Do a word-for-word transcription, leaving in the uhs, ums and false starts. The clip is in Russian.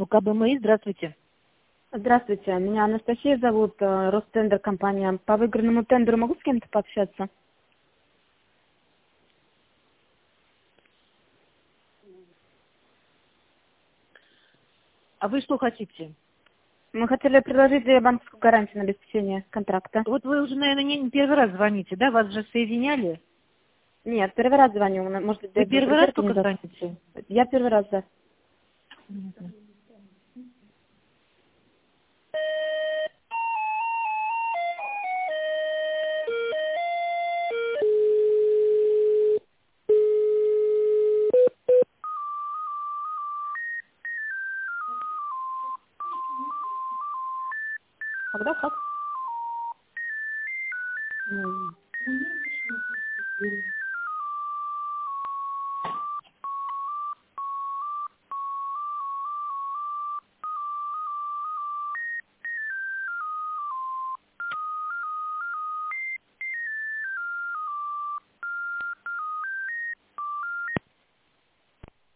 УК БМИ, здравствуйте. Здравствуйте, меня Анастасия зовут, э, Ростендер компания. По выигранному тендеру могу с кем-то пообщаться? А вы что хотите? Мы хотели предложить банковскую гарантию на обеспечение контракта. Вот вы уже, наверное, не не первый раз звоните, да? Вас же соединяли? Нет, первый раз звоню, может быть, Вы до первый раз проверки только не за- звоните? Я первый раз, да. Мгм. Когда как? М.